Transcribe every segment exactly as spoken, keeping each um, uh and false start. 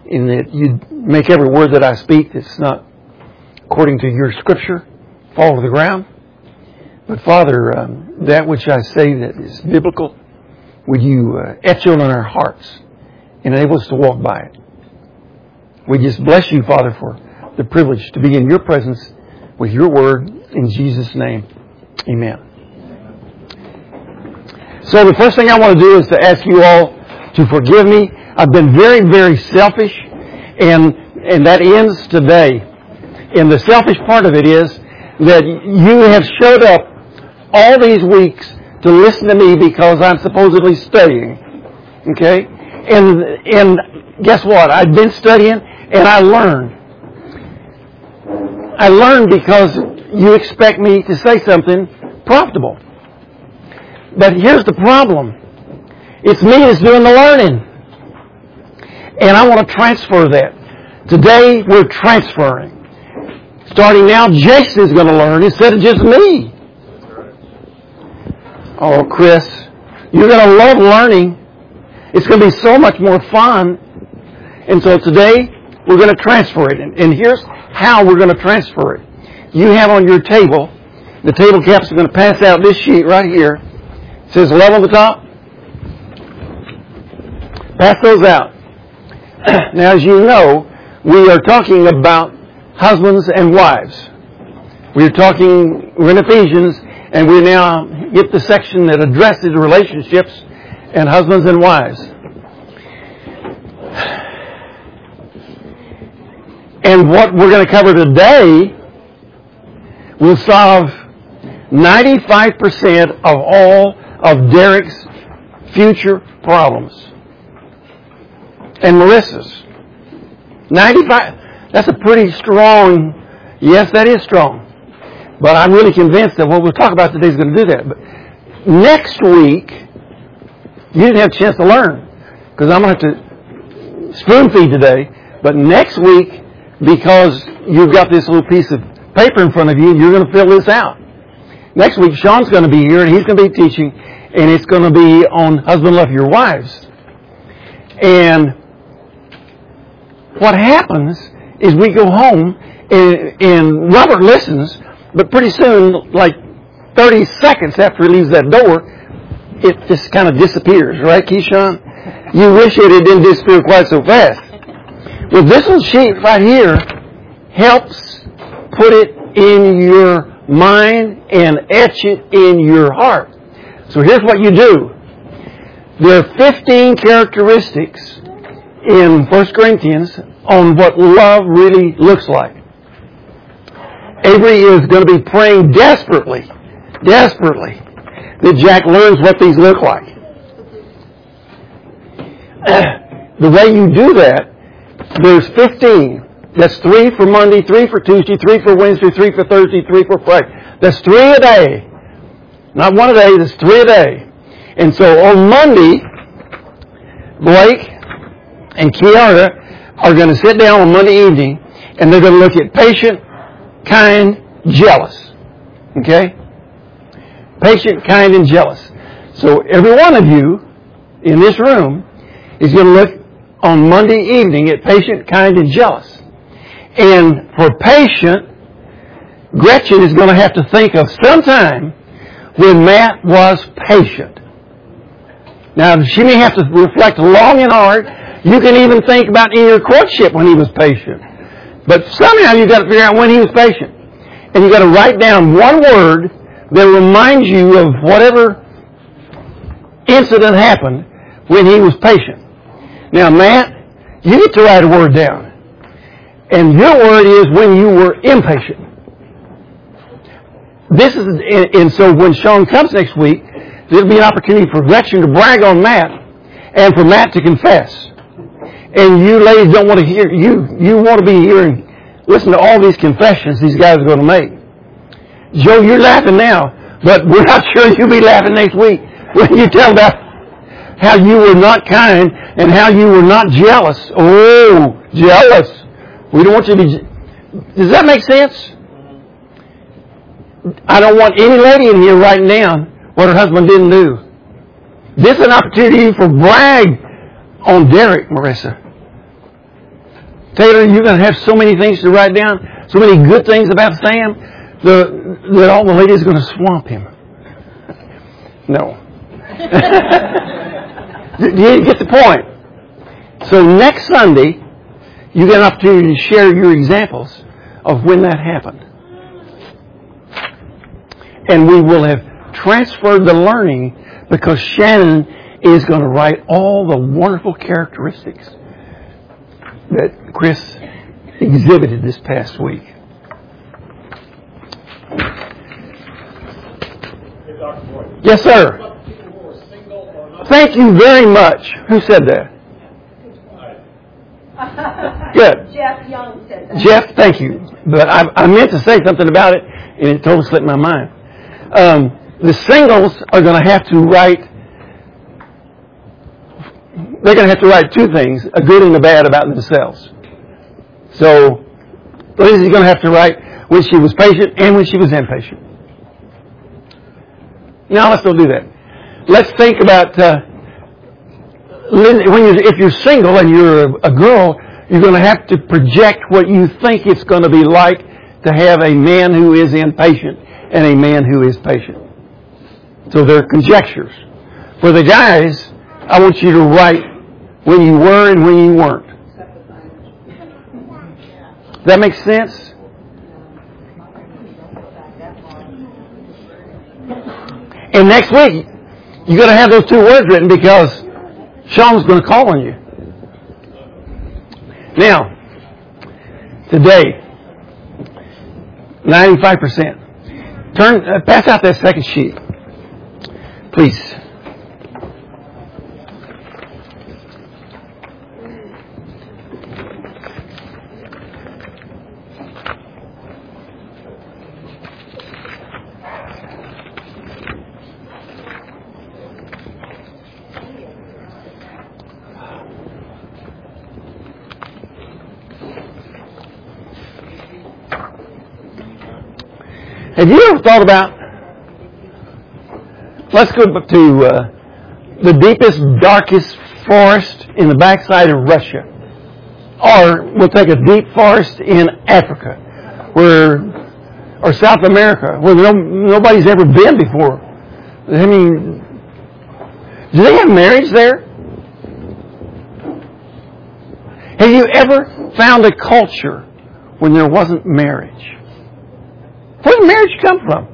in that you make every word that I speak that's not according to your scripture fall to the ground. But Father, um, that which I say that is biblical, would you uh, etch it on our hearts and enable us to walk by it. We just bless you, Father, for the privilege to be in your presence with your word in Jesus' name. Amen. So the first thing I want to do is to ask you all to forgive me. I've been very, very selfish, and and that ends today. And the selfish part of it is that you have showed up all these weeks to listen to me because I'm supposedly studying. Okay? And and guess what? I've been studying and I learned. I learned because you expect me to say something profitable. But here's the problem. It's me that's doing the learning. And I want to transfer that. Today we're transferring. Starting now, Jason is going to learn instead of just me. Oh, Chris, you're going to love learning. It's going to be so much more fun. And so today, we're going to transfer it. And here's how we're going to transfer it. You have on your table, the table caps are going to pass out this sheet right here. It says love on the top. Pass those out. Now, as you know, we are talking about husbands and wives. We're talking, we're in Ephesians, and we now get the section that addresses relationships and husbands and wives. And what we're going to cover today will solve ninety-five percent of all of Derek's future problems. And Marissa's. ninety-five. That's a pretty strong, yes, that is strong. But I'm really convinced that what we'll talk about today is going to do that. But next week, you didn't have a chance to learn, because I'm going to have to spoon feed today. But next week, because you've got this little piece of paper in front of you, you're going to fill this out. Next week, Sean's going to be here, and he's going to be teaching, and it's going to be on husband love your wives. And what happens is we go home, and, and Robert listens, but pretty soon, like thirty seconds after he leaves that door, it just kind of disappears, right, Keyshawn? You wish it didn't disappear quite so fast. Well, this little sheet right here helps put it in your mind and etch it in your heart. So here's what you do. There are fifteen characteristics in First Corinthians on what love really looks like. Avery is going to be praying desperately, desperately, that Jack learns what these look like. The way you do that, there's fifteen. That's three for Monday, three for Tuesday, three for Wednesday, three for Thursday, three for Friday. That's three a day. Not one a day, that's three a day. And so on Monday, Blake and Kiara are going to sit down on Monday evening, and they're going to look at patient, kind, jealous. Okay? Patient, kind, and jealous. So every one of you in this room is going to look on Monday evening at patient, kind, and jealous. And for patient, Gretchen is going to have to think of some time when Matt was patient. Now, she may have to reflect long and hard. You can even think about in your courtship when he was patient. But somehow you've got to figure out when he was patient. And you've got to write down one word that reminds you of whatever incident happened when he was patient. Now, Matt, you get to write a word down. And your word is when you were impatient. This is, and so when Sean comes next week, there'll be an opportunity for Gretchen to brag on Matt and for Matt to confess. And you ladies don't want to hear, you, you want to be hearing, listen to all these confessions these guys are going to make. Joe, you're laughing now, but we're not sure you'll be laughing next week when you tell about how you were not kind and how you were not jealous. Oh, jealous. We don't want you to be... Does that make sense? I don't want any lady in here writing down what her husband didn't do. This is an opportunity for brag on Derek, Marissa. Taylor, you're going to have so many things to write down, so many good things about Sam, the, that all the ladies are going to swamp him. No. Do you get the point? So next Sunday, you get an opportunity to share your examples of when that happened. And we will have transferred the learning because Shannon is going to write all the wonderful characteristics that Chris exhibited this past week. Yes, sir. Thank you very much. Who said that? Good. Jeff Young said that. Jeff, thank you. But I, I meant to say something about it, and it totally slipped my mind. Um, the singles are going to have to write, they're going to have to write two things, a good and a bad about themselves. So, Lindsay's going to have to write when she was patient and when she was impatient. Now, let's don't do that. Let's think about, uh, when you're, if you're single and you're a, a girl, you're going to have to project what you think it's going to be like to have a man who is impatient and a man who is patient. So they're conjectures. For the guys, I want you to write when you were and when you weren't. Does that make sense? And next week, you're going to have those two words written because Sean's going to call on you. Now, today, ninety-five percent. Turn, uh, pass out that second sheet, please. Have you ever thought about, let's go to uh, the deepest, darkest forest in the backside of Russia. Or we'll take a deep forest in Africa, where, or South America, where no, nobody's ever been before. I mean, do they have marriage there? Have you ever found a culture when there wasn't marriage? Where did marriage come from?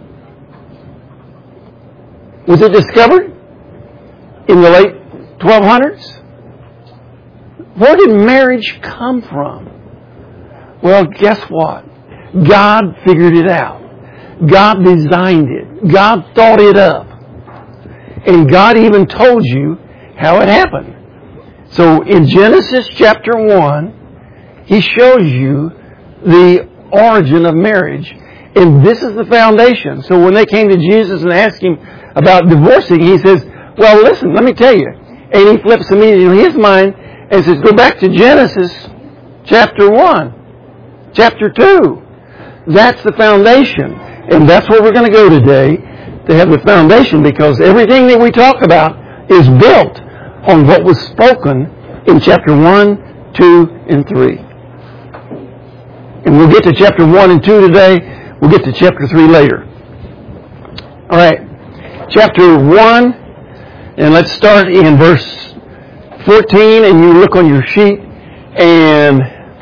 Was it discovered in the late twelve hundreds? Where did marriage come from? Well, guess what? God figured it out. God designed it. God thought it up. And God even told you how it happened. So in Genesis chapter one, He shows you the origin of marriage. And this is the foundation. So when they came to Jesus and asked Him about divorcing, He says, well, listen, let me tell you. And He flips immediately in His mind and says, go back to Genesis chapter one, chapter two. That's the foundation. And that's where we're going to go today, to have the foundation, because everything that we talk about is built on what was spoken in chapter one, two, and three. And we'll get to chapter one and two today. We'll get to chapter three later. All right. Chapter one, and let's start in verse fourteen, and you look on your sheet, and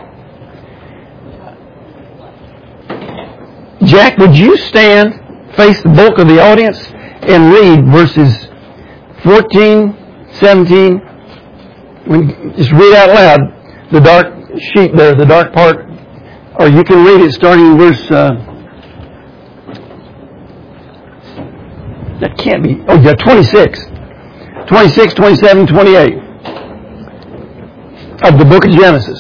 Jack, would you stand, face the bulk of the audience, and read verses fourteen, seventeen, when, just read out loud the dark sheet there, the dark part, or you can read it starting in verse... Uh, That can't be. Oh, yeah, twenty-six. twenty-six, twenty-seven, twenty-eight. Of the book of Genesis.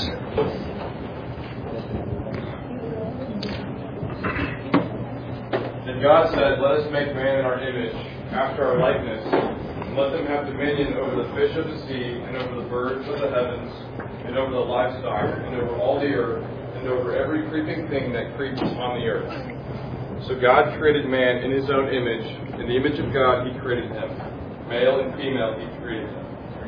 And God said, let us make man in our image, after our likeness, and let them have dominion over the fish of the sea, and over the birds of the heavens, and over the livestock, and over all the earth, and over every creeping thing that creeps on the earth. So God created man in His own image. In the image of God He created him. Male and female He created them. He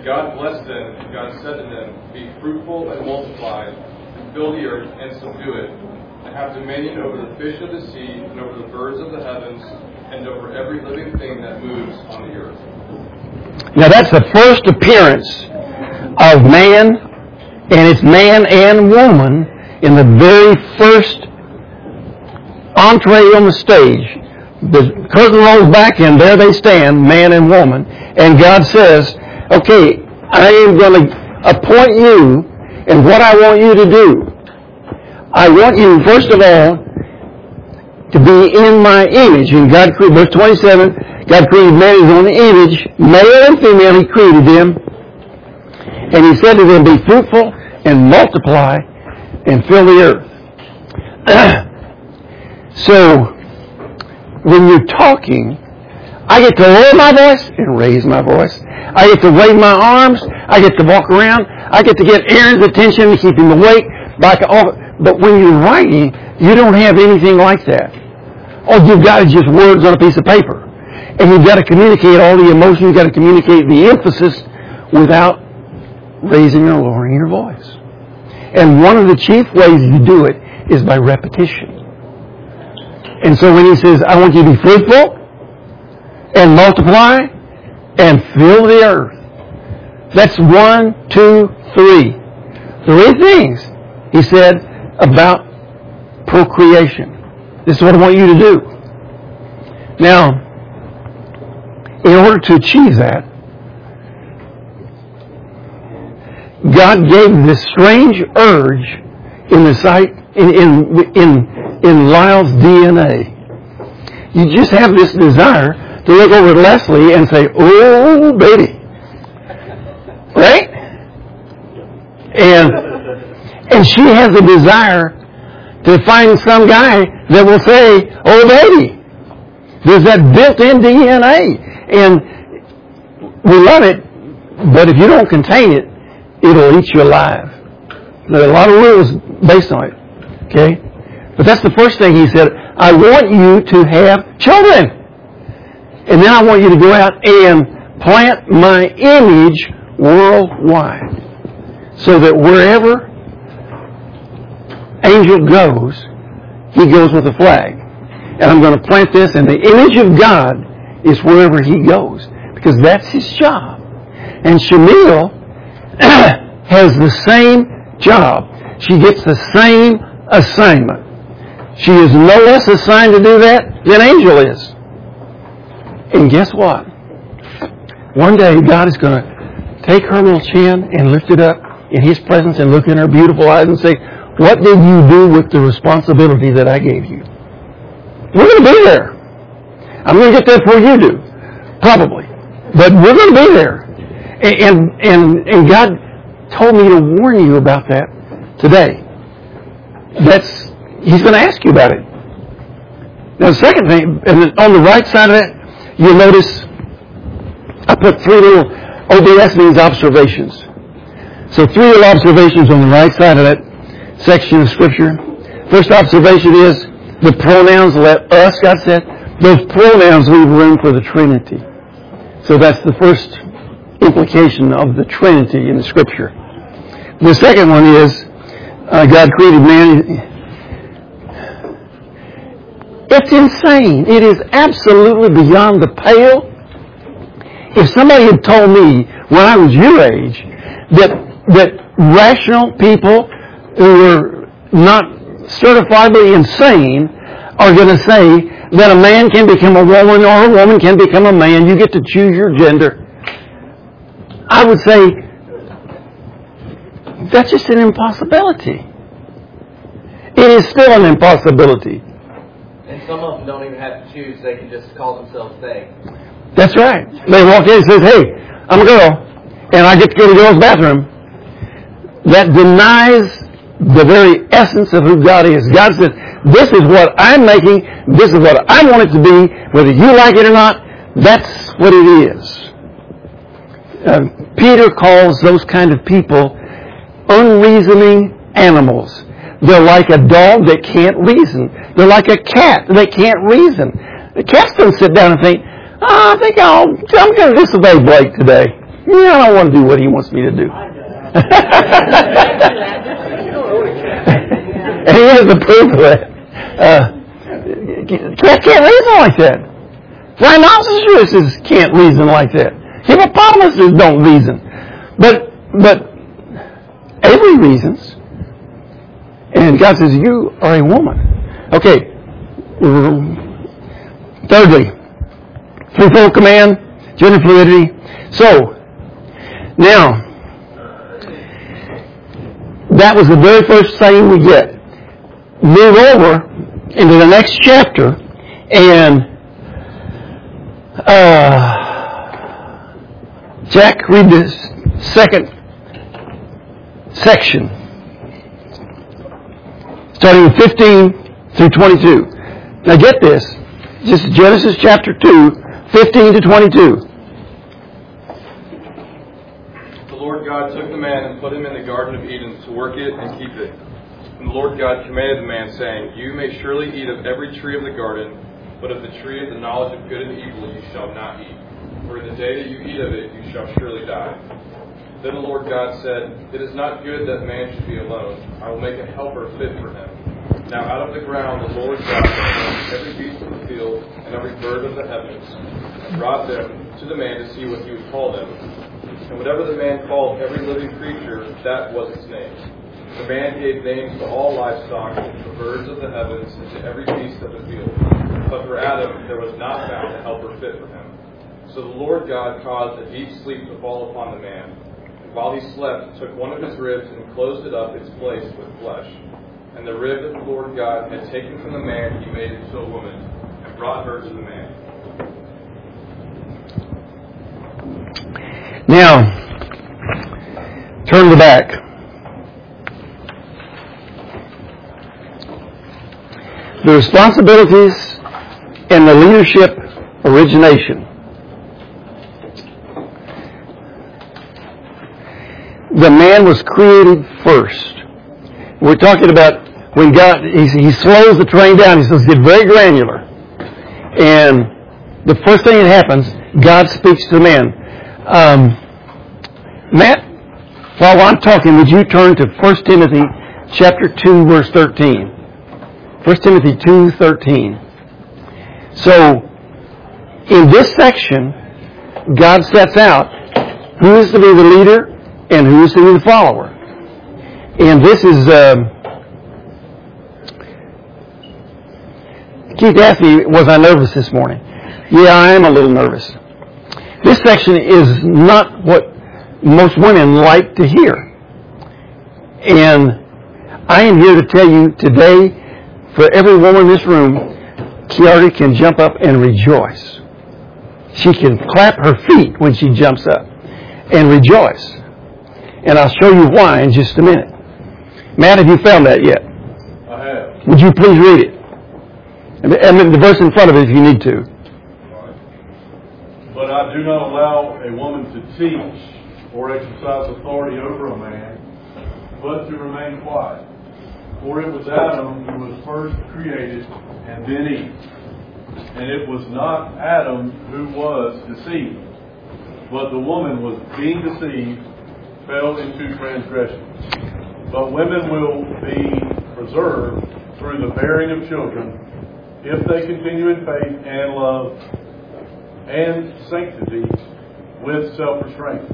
God blessed them, and God said to them, Be fruitful and multiply, and fill the earth and subdue it, and have dominion over the fish of the sea, and over the birds of the heavens, and over every living thing that moves on the earth. Now that's the first appearance of man, and it's man and woman in the very first entree on the stage. The curtain rolls back and there they stand, man and woman, and God says, okay, I am going to appoint you, and what I want you to do, I want you, first of all, to be in my image. And God created, verse twenty-seven, God created man in his own image, male and female, he created them. And he said to them, be fruitful and multiply and fill the earth. So, when you're talking, I get to lower my voice and raise my voice. I get to wave my arms. I get to walk around. I get to get Aaron's attention and keep him awake. Like all, but when you're writing, you don't have anything like that. All you've got is just words on a piece of paper. And you've got to communicate all the emotion. You've got to communicate the emphasis without raising or lowering your voice. And one of the chief ways you do it is by repetition. And so when he says, I want you to be fruitful and multiply and fill the earth. That's one, two, three. Three things, he said, about procreation. This is what I want you to do. Now, in order to achieve that, God gave this strange urge in the sight, in, in, in, in Lyle's D N A. You just have this desire to look over at Leslie and say, oh, baby. Right? And, and she has a desire to find some guy that will say, oh, baby. There's that built-in D N A. And we love it, but if you don't contain it, it'll eat you alive. There are a lot of rules based on it. Okay? But that's the first thing he said. I want you to have children. And then I want you to go out and plant my image worldwide. So that wherever angel goes, he goes with a flag. And I'm going to plant this, and the image of God is wherever he goes. Because that's his job. And Shamil has the same job. She gets the same assignment. She is no less assigned to do that than Angel is. And guess what? One day God is going to take her little chin and lift it up in his presence and look in her beautiful eyes and say, what did you do with the responsibility that I gave you? We're going to be there. I'm going to get there before you do. Probably. But we're going to be there. And, and, and God told me to warn you about that today. That's, he's going to ask you about it. Now the second thing, and on the right side of that, you'll notice I put three little O B S means observations. So three little observations on the right side of that section of Scripture. First observation is the pronouns let us, God said. Those pronouns leave room for the Trinity. So that's the first implication of the Trinity in the Scripture. The second one is uh, God created man. It's insane. It is absolutely beyond the pale. If somebody had told me when I was your age that that rational people who were not certifiably insane are going to say that a man can become a woman or a woman can become a man, you get to choose your gender, I would say that's just an impossibility. It is still an impossibility. And some of them don't even have to choose. They can just call themselves they. That's right. They walk in and say, hey, I'm a girl, and I get to go to the girl's bathroom. That denies the very essence of who God is. God says, this is what I'm making. This is what I want it to be. Whether you like it or not, that's what it is. Uh, Peter calls those kind of people unreasoning animals. They're like a dog that can't reason. They're like a cat that can't reason. The cats don't sit down and think, oh, I think I'll, I'm going to disobey Blake today. Yeah, I don't want to do what he wants me to do. And he has the proof of that. Uh, cats can't reason like that. Rhinoceroses can't reason like that. Hippopotamuses don't reason. But, but Avery reasons. And God says, you are a woman. Okay. Thirdly, threefold command, gender fluidity. So, now, that was the very first thing we get. Move over into the next chapter and uh, Jack, read this second section, starting with fifteen through twenty-two. Now get this. This is Genesis chapter two, fifteen to twenty-two. The Lord God took the man and put him in the Garden of Eden to work it and keep it. And the Lord God commanded the man, saying, You may surely eat of every tree of the garden, but of the tree of the knowledge of good and evil you shall not eat. For in the day that you eat of it, you shall surely die. Then the Lord God said, It is not good that man should be alone. I will make a helper fit for him. Now out of the ground the Lord God formed every beast of the field and every bird of the heavens, and brought them to the man to see what he would call them. And whatever the man called every living creature, that was its name. The man gave names to all livestock, to the birds of the heavens, and to every beast of the field. But for Adam there was not found a helper fit for him. So the Lord God caused a deep sleep to fall upon the man. And while he slept, took one of his ribs and closed it up its place with flesh. And the rib that the Lord God had taken from the man, he made into a woman, and brought her to the man. Now, turn to the back. The responsibilities and the leadership origination. The man was created first. We're talking about when God, he, he slows the train down. He says, get very granular. And the first thing that happens, God speaks to the man. Um, Matt, while I'm talking, would you turn to First Timothy chapter two, verse thirteen? First Timothy two, thirteen. So, in this section, God sets out who is to be the leader and who is to be the follower. And this is, um, Keith asked me, was I nervous this morning? Yeah, I am a little nervous. This section is not what most women like to hear. And I am here to tell you today, for every woman in this room, Kiara can jump up and rejoice. She can clap her feet when she jumps up and rejoice. And I'll show you why in just a minute. Matt, have you found that yet? I have. Would you please read it? I mean, the verse in front of it if you need to. But I do not allow a woman to teach or exercise authority over a man, but to remain quiet. For it was Adam who was first created and then Eve. And it was not Adam who was deceived, but the woman was being deceived, fell into transgression. But women will be preserved through the bearing of children if they continue in faith and love and sanctity with self-restraint.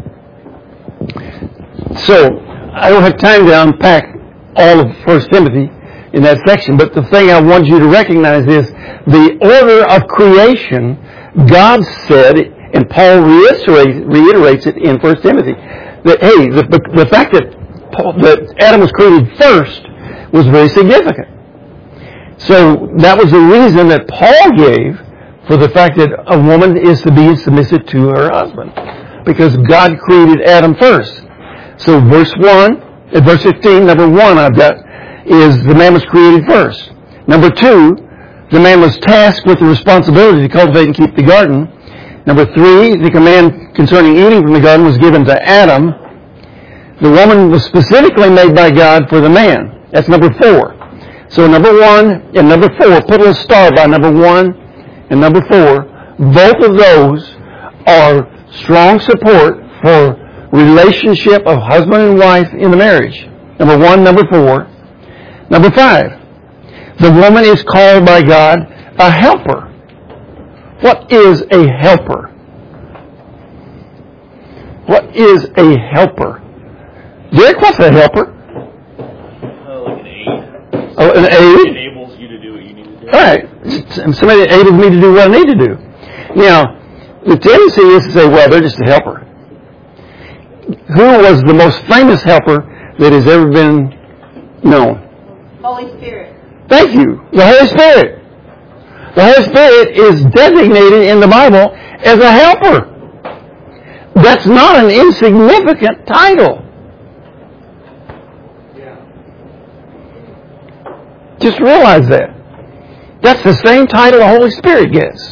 So, I don't have time to unpack all of First Timothy in that section, but the thing I want you to recognize is the order of creation. God said, and Paul reiterates, reiterates it in First Timothy, that, hey, the, the fact that, Paul, that Adam was created first was very significant. So that was the reason that Paul gave for the fact that a woman is to be submissive to her husband, because God created Adam first. So verse one, at verse fifteen, number one I've got is the man was created first. Number two, the man was tasked with the responsibility to cultivate and keep the garden. Number three, the command concerning eating from the garden was given to Adam. The woman was specifically made by God for the man. That's number four. So number one and number four, put a little star by number one and number four. Both of those are strong support for relationship of husband and wife in the marriage. Number one. Number four. Number five. The woman is called by God a helper. What is a helper? What is a helper? Dick, what's a helper? Uh, like an aid. Oh, an aid? It enables you to do what you need to do. All right. Somebody that enables me to do what I need to do. Now, the tendency is to say, well, they're just a helper. Who was the most famous helper that has ever been known? Holy Spirit. Thank you. The Holy Spirit. The Holy Spirit is designated in the Bible as a helper. That's not an insignificant title. Just realize that. That's the same title the Holy Spirit gets.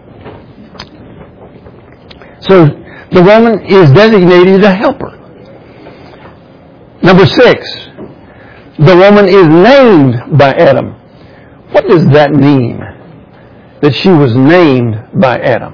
So the woman is designated a helper. Number six, the woman is named by Adam. What does that mean? That she was named by Adam.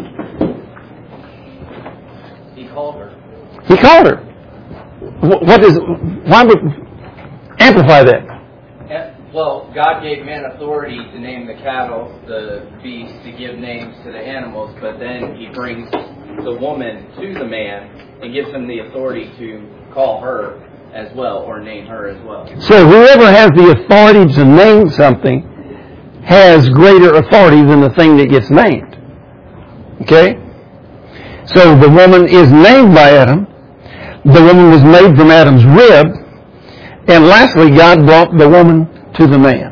He called her. He called her. What is? Why would amplify that? Well, God gave man authority to name the cattle, the beasts, to give names to the animals, but then He brings the woman to the man and gives him the authority to call her as well, or name her as well. So whoever has the authority to name something has greater authority than the thing that gets named. Okay? So the woman is named by Adam. The woman was made from Adam's rib. And lastly, God brought the woman to the man.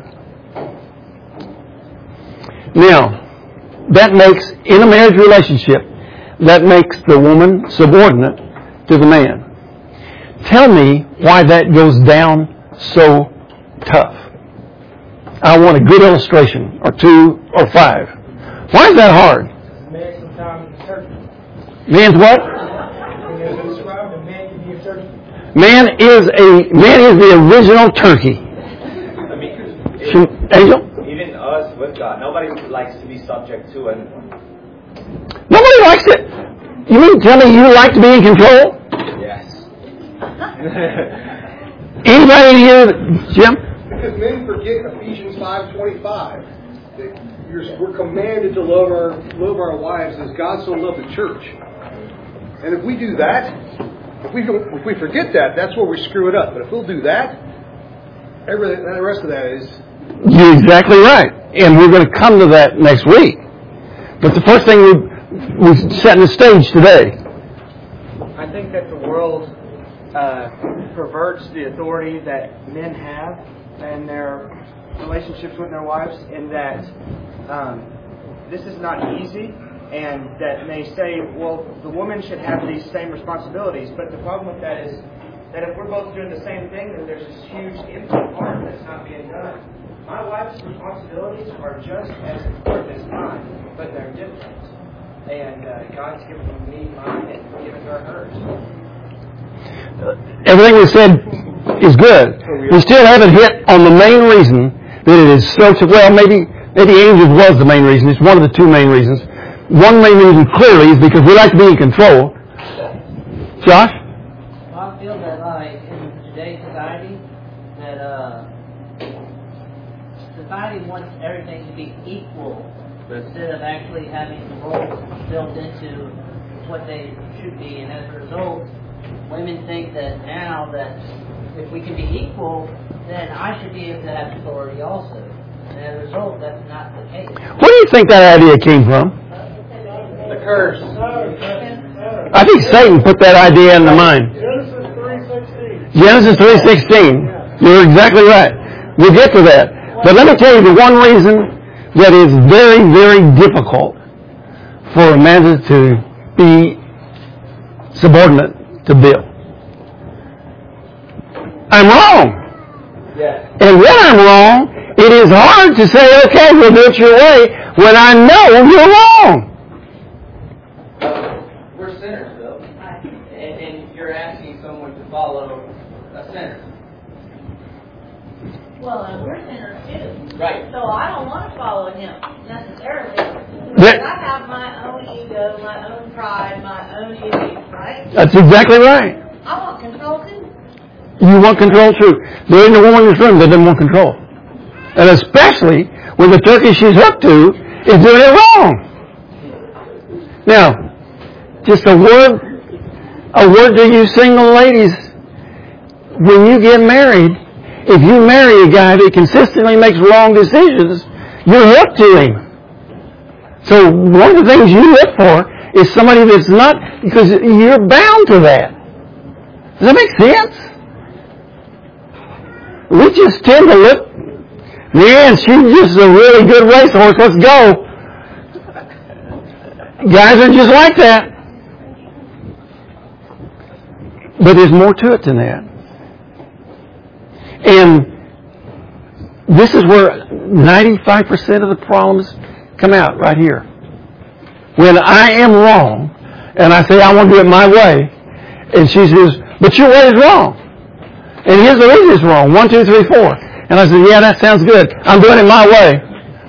Now, that makes, in a marriage relationship, that makes the woman subordinate to the man. Tell me why that goes down so tough. I want a good illustration, or two, or five. Why is that hard? Man sometimes is turkey. Man's what? As described, a man can be a turkey. Man is a man is the original turkey. I mean, Should, Angel? even us with God, nobody likes to be subject to it. Nobody likes it. You mean to tell me you like to be in control? Yes. Anybody in here, Jim? Because men forget Ephesians five twenty-five. That you're, we're commanded to love our love our wives as God so loved the church. And if we do that, if we don't, if we forget that, that's where we screw it up. But if we'll do that, everything, the rest of that is. You're exactly right, and we're going to come to that next week. But the first thing we we set the stage today. I think that the world uh, perverts the authority that men have in their relationships with their wives, and that um, this is not easy, and that may say, well, the woman should have these same responsibilities. But the problem with that is that if we're both doing the same thing, then there's this huge empty part that's not being done. My wife's responsibilities are just as important as mine, but they're different. And uh, God's given me mine and given her hers. Everything we said is good. We still haven't hit on the main reason that it is so. Well, maybe maybe angels was the main reason. It's one of the two main reasons. One main reason clearly is because we like to be in control. Josh? I feel that like in today's society that uh, society wants everything to be equal instead of actually having the roles built into what they should be, and as a result, women think that now that if we can be equal, then I should be able to have authority also. And as a result, that's not the case. Where do you think that idea came from? The curse. I think Satan put that idea in the mind. Genesis three sixteen. Genesis three sixteen. You're exactly right. We'll get to that. But let me tell you the one reason that is very, very difficult for Amanda to be subordinate to Bill. I'm wrong. Yes. And when I'm wrong, it is hard to say, okay, we'll do it your way, when I know you're wrong. We're sinners, though. And, and you're asking someone to follow a sinner. Well, and we're sinners too. Right. So I don't want to follow him necessarily. That- I have my own ego, my own pride, my own issues, right? That's exactly right. I want control too. You want control too. There ain't no woman in this room that doesn't want control. And especially when the turkey she's hooked to is doing it wrong. Now, just a word, a word to you single ladies. When you get married, if you marry a guy that consistently makes wrong decisions, you're hooked to him. So one of the things you look for is somebody that's not, because you're bound to that. Does that make sense? We just tend to look, man, she's just a really good racehorse, let's go. Guys are just like that. But there's more to it than that. And this is where ninety-five percent of the problems come out, right here. When I am wrong, and I say I want to do it my way, and she says, but your way is wrong. And here's the reason it's wrong. One, two, three, four. And I said, yeah, that sounds good. I'm doing it my way.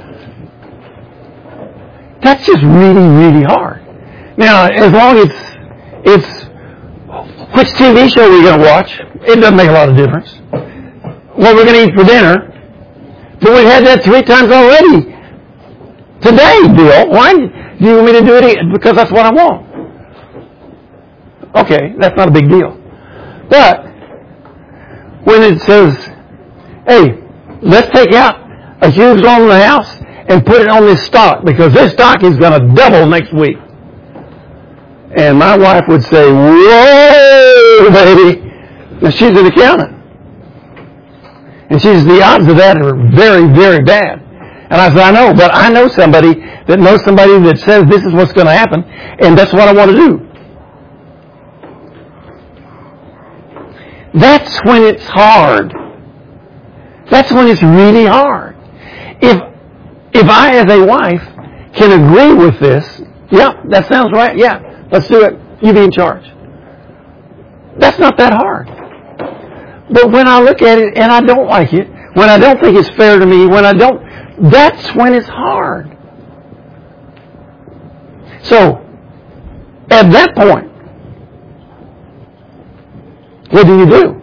That's just really, really hard. Now, as long as it's, it's which T V show we're going to watch, it doesn't make a lot of difference. What we're going to eat for dinner. But we've had that three times already. Today, Bill, why do you want me to do it again? Because that's what I want. Okay, that's not a big deal. But when it says, hey, let's take out a huge loan on the house and put it on this stock because this stock is going to double next week. And my wife would say, whoa, baby. Now, she's an accountant. And she says, the odds of that are very, very bad. And I said, I know, but I know somebody that knows somebody that says this is what's going to happen, and that's what I want to do. That's when it's hard. That's when it's really hard. If if I, as a wife, can agree with this, yeah, that sounds right, yeah, let's do it. You be in charge. That's not that hard. But when I look at it and I don't like it, when I don't think it's fair to me, when I don't, that's when it's hard. So, at that point, what do you do?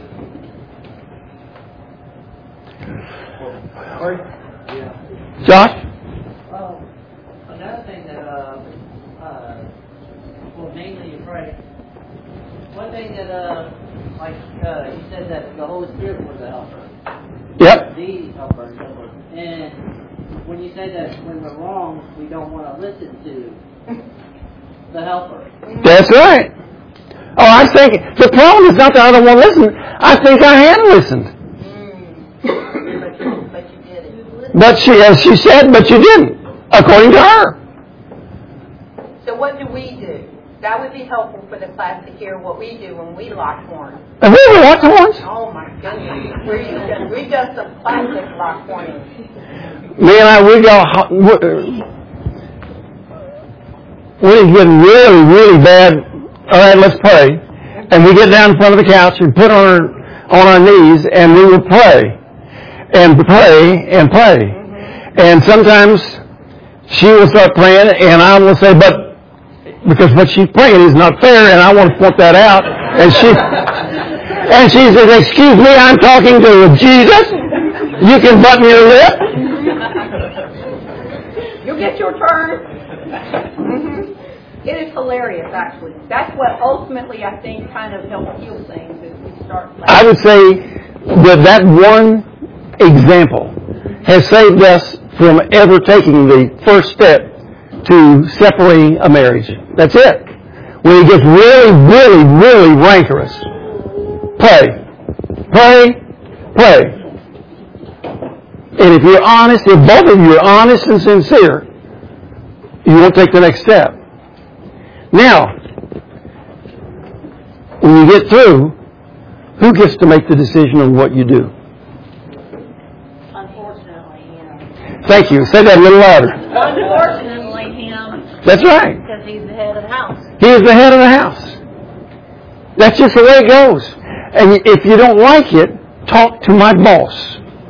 Josh? Well, another thing that, uh, uh, well, mainly you pray. One thing that, uh, like, uh, you said that the Holy Spirit was the helper. Yep. The helper. And when you say that when we're wrong, we don't want to listen to the helper. That's right. Oh, I think the problem is not that I don't want to listen. I think I had listened. Mm. But you did it. But she, as she said, but you didn't, according to her. So what do we do? That would be helpful for the class to hear what we do when we lock horns. And we were locked horns. Oh my goodness. We just, we just some classic lock horns. Me and I, we got, we get really, really bad. All right, let's pray. And we get down in front of the couch and put on our, on our knees and we will pray. And pray and pray. Mm-hmm. And sometimes she will start praying and I will say, but because what she's praying is not fair and I want to point that out. And she, and she says, excuse me, I'm talking to Jesus. You can button your lip. You'll get your turn. Mm-hmm. It is hilarious, actually. That's what ultimately I think kind of helps heal things is we start laughing. I would say that that one example has saved us from ever taking the first step to separating a marriage. That's it. When it gets really, really, really rancorous, pray. Pray. Pray. And if you're honest, if both of you are honest and sincere, you won't take the next step. Now, when you get through, who gets to make the decision on what you do? Unfortunately, him. Thank you. Say that a little louder. Unfortunately, him. That's right. Because he's the head of the house. He is the head of the house. That's just the way it goes. And if you don't like it, talk to my boss.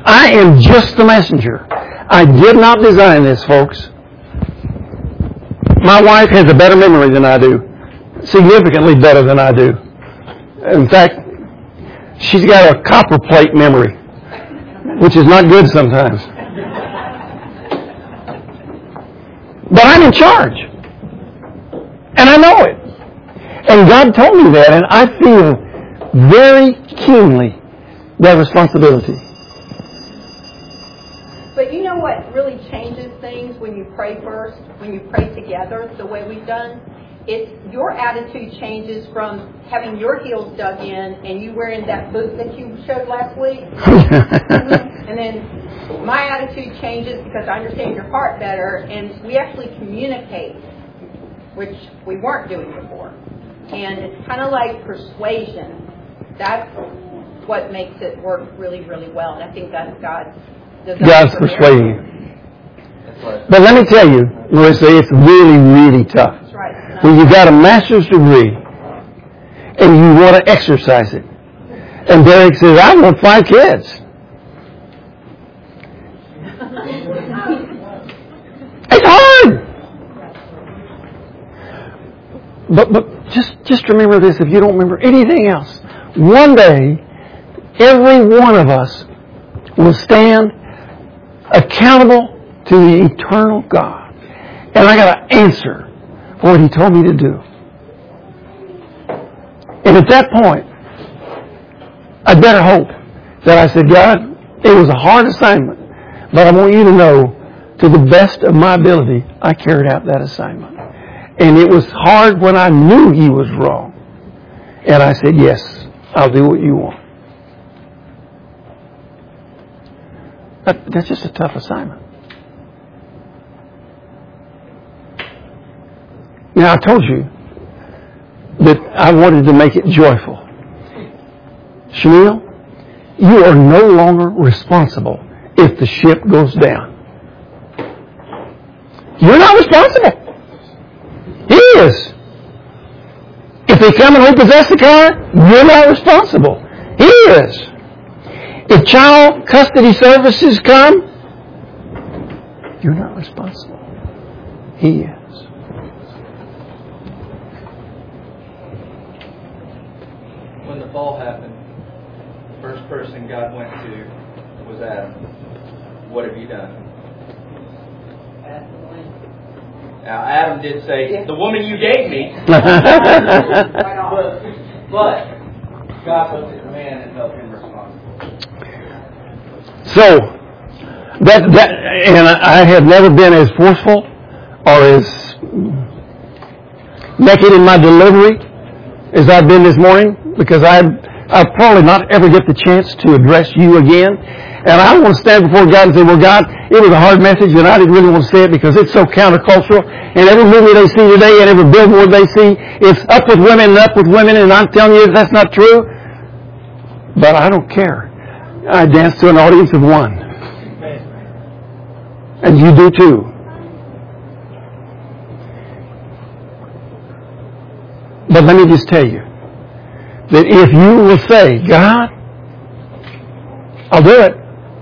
I am just the messenger. I did not design this, folks. My wife has a better memory than I do. Significantly better than I do. In fact, she's got a copper plate memory, which is not good sometimes. But I'm in charge. And I know it. And God told me that, and I feel very keenly that responsibility. But you know what really changes things when you pray first, when you pray together the way we've done? It's your attitude changes from having your heels dug in and you wearing that boot that you showed last week. And then my attitude changes because I understand your heart better and we actually communicate, which we weren't doing before. And it's kind of like persuasion. That's what makes it work really, really well. And I think that's God's design. God's persuading you. But let me tell you, Marissa, it's really, really tough. That's right. When you've got a master's degree and you want to exercise it. And Derek says, I want five kids. It's hard. But but just, just remember this, if you don't remember anything else. One day, every one of us will stand accountable to the eternal God. And I got to answer for what He told me to do. And at that point, I'd better hope that I said, God, it was a hard assignment, but I want you to know, to the best of my ability, I carried out that assignment. And it was hard when I knew He was wrong. And I said, yes, I'll do what you want. That, that's just a tough assignment. Now, I told you that I wanted to make it joyful. Shamil, you are no longer responsible if the ship goes down. You're not responsible. He is. If they come and repossess the car, you're not responsible. He is. If child custody services come, you're not responsible. He is. When the fall happened, the first person God went to was Adam. What have you done? Now, Adam did say, the woman you gave me. but, but God looked at the man and held him responsible. So, that, that, and I have never been as forceful or as naked in my delivery as I've been this morning, because I I probably not ever get the chance to address you again. And I want to stand before God and say, well, God, it was a hard message, and I didn't really want to say it because it's so countercultural. And every movie they see today and every billboard they see, it's up with women and up with women, and I'm telling you that's not true. But I don't care. I dance to an audience of one. And you do too. But let me just tell you that if you will say, God, I'll do it,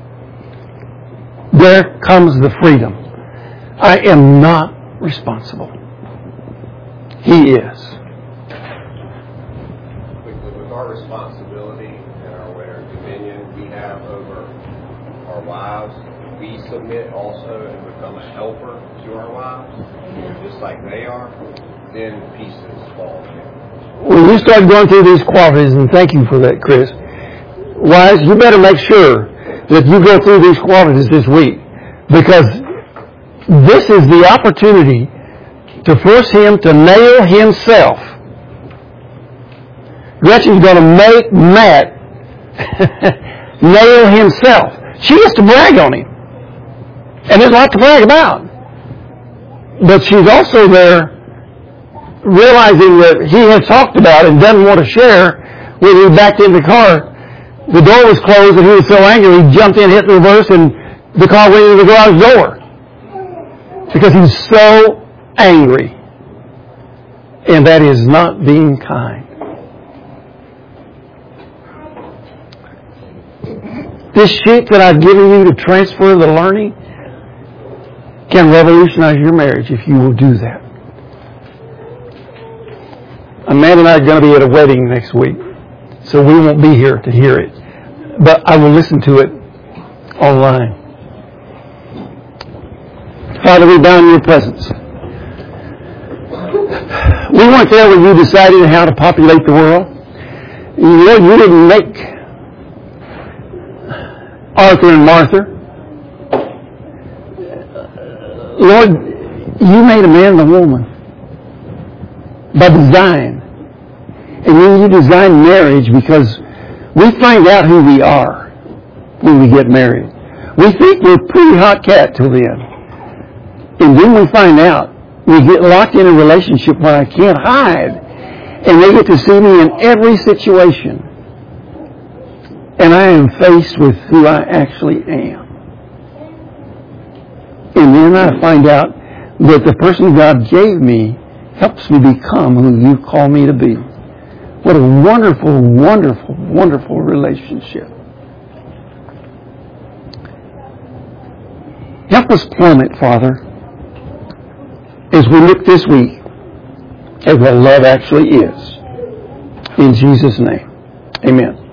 there comes the freedom. I am not responsible. He is. With our responsibility and our dominion we have over our wives, we submit also and become a helper to our wives, just like they are, then pieces fall down. When you start going through these qualities, and thank you for that, Chris, wives, you better make sure that you go through these qualities this week, because this is the opportunity to force him to nail himself. Gretchen's going to make Matt nail himself. She gets to brag on him. And there's a lot to brag about. But she's also there realizing that he has talked about and doesn't want to share when he backed in the car. The door was closed and he was so angry he jumped in, hit the reverse, and the car went into the garage door. Because he's so angry. And that is not being kind. This sheet that I've given you to transfer the learning can revolutionize your marriage if you will do that. Amanda and I are going to be at a wedding next week, so we won't be here to hear it. But I will listen to it online. Father, we bow in your presence. We weren't there when you decided how to populate the world. Lord, you didn't make Arthur and Martha. Lord, you made a man and a woman by design. And then you designed marriage because we find out who we are when we get married. We think we're a pretty hot cat till then. And then we find out. We get locked in a relationship where I can't hide. And they get to see me in every situation. And I am faced with who I actually am. And then I find out that the person God gave me helps me become who you call me to be. What a wonderful, wonderful, wonderful relationship. Help us plummet, Father, as we look this week at what love actually is. In Jesus' name, amen.